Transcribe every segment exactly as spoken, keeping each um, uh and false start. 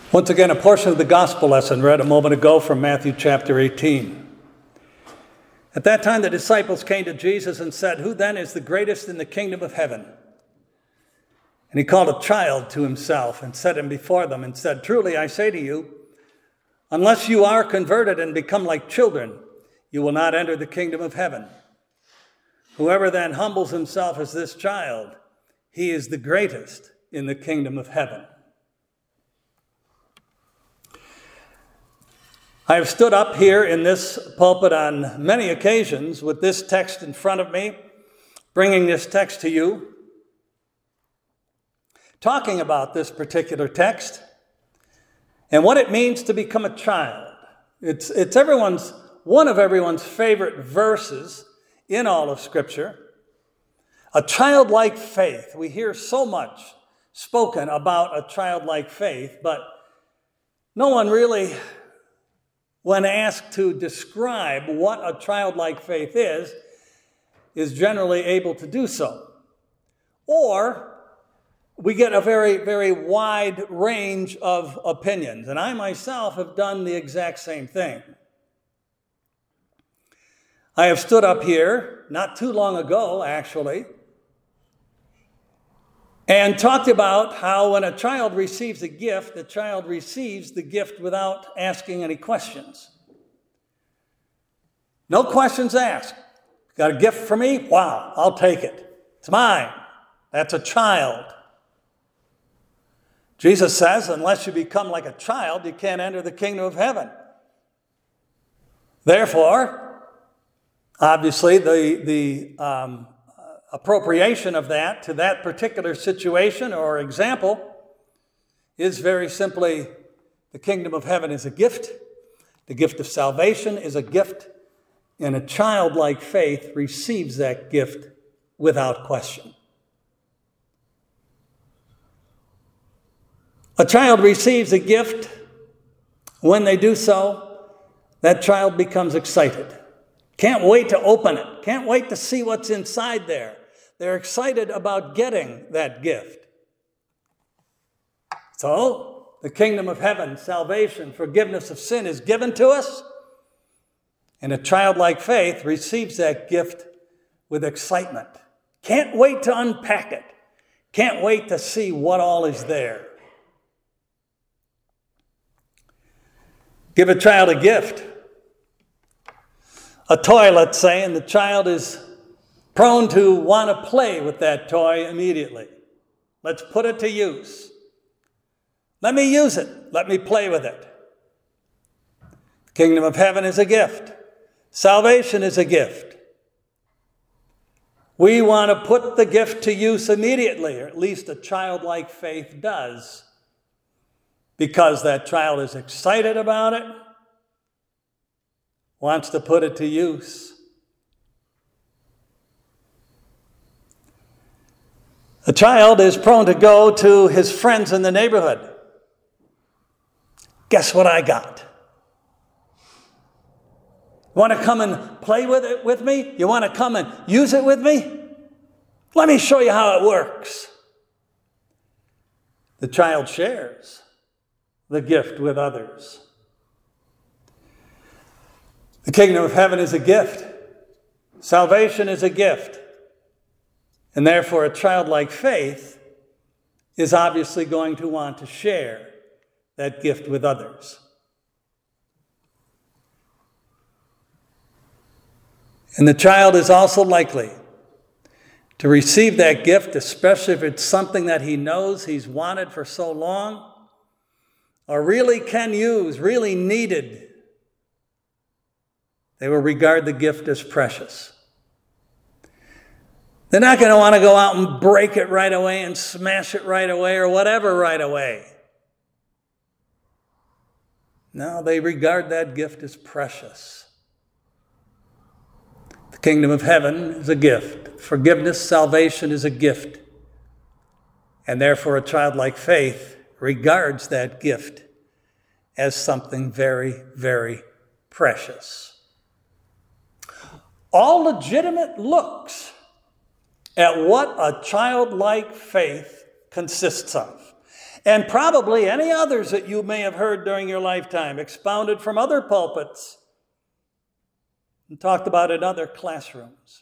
Once again, a portion of the gospel lesson read a moment ago from Matthew chapter eighteen. At that time, the disciples came to Jesus and said, "Who then is the greatest in the kingdom of heaven?" And he called a child to himself and set him before them and said, "Truly, I say to you, unless you are converted and become like children, you will not enter the kingdom of heaven. Whoever then humbles himself as this child, he is the greatest in the kingdom of heaven." I have stood up here in this pulpit on many occasions with this text in front of me, bringing this text to you, talking about this particular text and what it means to become a child. It's, it's everyone's, one of everyone's favorite verses in all of Scripture. A childlike faith. We hear so much spoken about a childlike faith, but no one really, when asked to describe what a childlike faith is, is generally able to do so. Or we get a very, very wide range of opinions. And I myself have done the exact same thing. I have stood up here, not too long ago, actually, and talked about how when a child receives a gift, the child receives the gift without asking any questions. No questions asked. Got a gift for me? Wow, I'll take it. It's mine. That's a child. Jesus says, unless you become like a child, you can't enter the kingdom of heaven. Therefore, obviously, the, the um, appropriation of that to that particular situation or example is very simply the kingdom of heaven is a gift. The gift of salvation is a gift, and a childlike faith receives that gift without question. A child receives a gift. When they do so, that child becomes excited. Can't wait to open it. Can't wait to see what's inside there. They're excited about getting that gift. So, the kingdom of heaven, salvation, forgiveness of sin is given to us, and a childlike faith receives that gift with excitement. Can't wait to unpack it. Can't wait to see what all is there. Give a child a gift. A toy, let's say, and the child is prone to want to play with that toy immediately. Let's put it to use. Let me use it. Let me play with it. The kingdom of heaven is a gift. Salvation is a gift. We want to put the gift to use immediately, or at least a childlike faith does, because that child is excited about it, wants to put it to use. A child is prone to go to his friends in the neighborhood. Guess what I got? You want to come and play with it with me? You want to come and use it with me? Let me show you how it works. The child shares the gift with others. The kingdom of heaven is a gift. Salvation is a gift. And therefore, a childlike faith is obviously going to want to share that gift with others. And the child is also likely to receive that gift, especially if it's something that he knows he's wanted for so long, or really can use, really needed. They will regard the gift as precious. They're not going to want to go out and break it right away and smash it right away or whatever right away. No, they regard that gift as precious. The kingdom of heaven is a gift. Forgiveness, salvation is a gift. And therefore, a childlike faith regards that gift as something very, very precious. All legitimate looks at what a childlike faith consists of. and probably any others that you may have heard during your lifetime, expounded from other pulpits and talked about in other classrooms.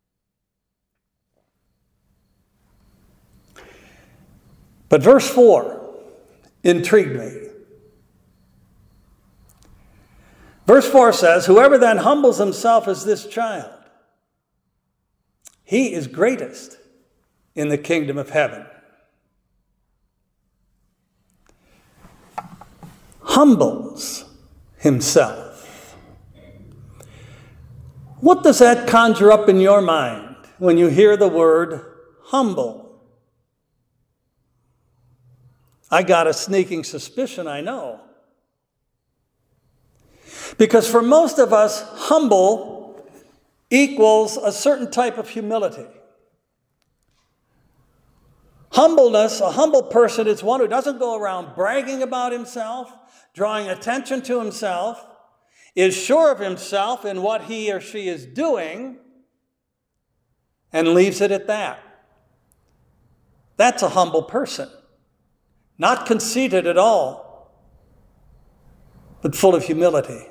But verse four intrigued me. Verse four says, "Whoever then humbles himself as this child, he is greatest in the kingdom of heaven." Humbles himself. What does that conjure up in your mind when you hear the word humble? I got a sneaking suspicion, I know. Because for most of us, humble equals a certain type of humility. Humbleness, a humble person is one who doesn't go around bragging about himself, drawing attention to himself, is sure of himself in what he or she is doing, and leaves it at that. That's a humble person. Not conceited at all, but full of humility.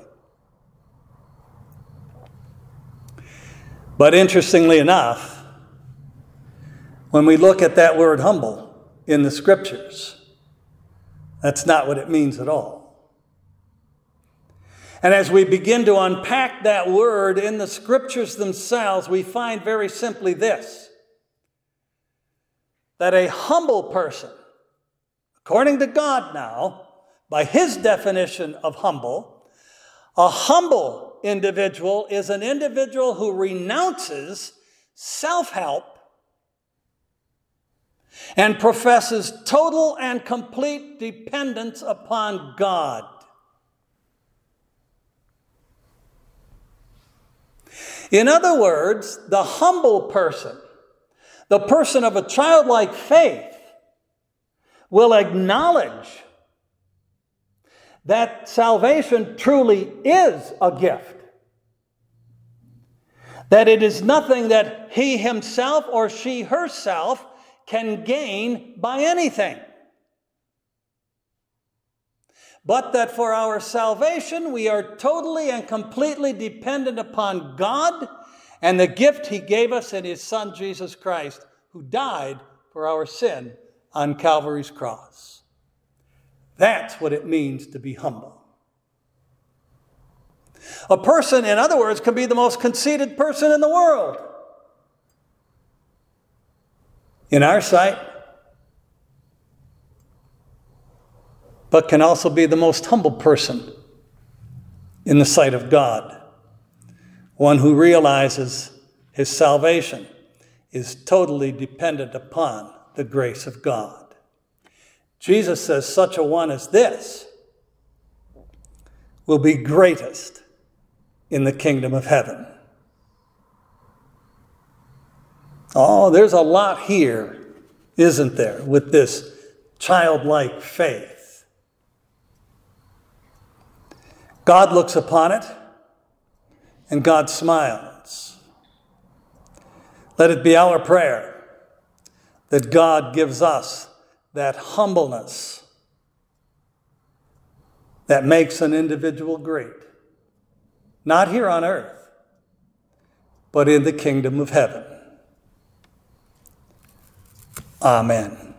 But interestingly enough, when we look at that word humble in the scriptures, that's not what it means at all. And as we begin to unpack that word in the scriptures themselves, we find very simply this: that a humble person, according to God now, by his definition of humble, a humble individual is an individual who renounces self-help and professes total and complete dependence upon God. In other words, the humble person, the person of a childlike faith, will acknowledge that salvation truly is a gift. That it is nothing that he himself or she herself can gain by anything. But that for our salvation, we are totally and completely dependent upon God and the gift he gave us in his Son, Jesus Christ, who died for our sin on Calvary's cross. That's what it means to be humble. A person, in other words, can be the most conceited person in the world in our sight, but can also be the most humble person in the sight of God. One who realizes his salvation is totally dependent upon the grace of God. Jesus says such a one as this will be greatest in the kingdom of heaven. Oh, there's a lot here, isn't there, with this childlike faith. God looks upon it, and God smiles. Let it be our prayer that God gives us that humbleness that makes an individual great, not here on earth, but in the kingdom of heaven. Amen.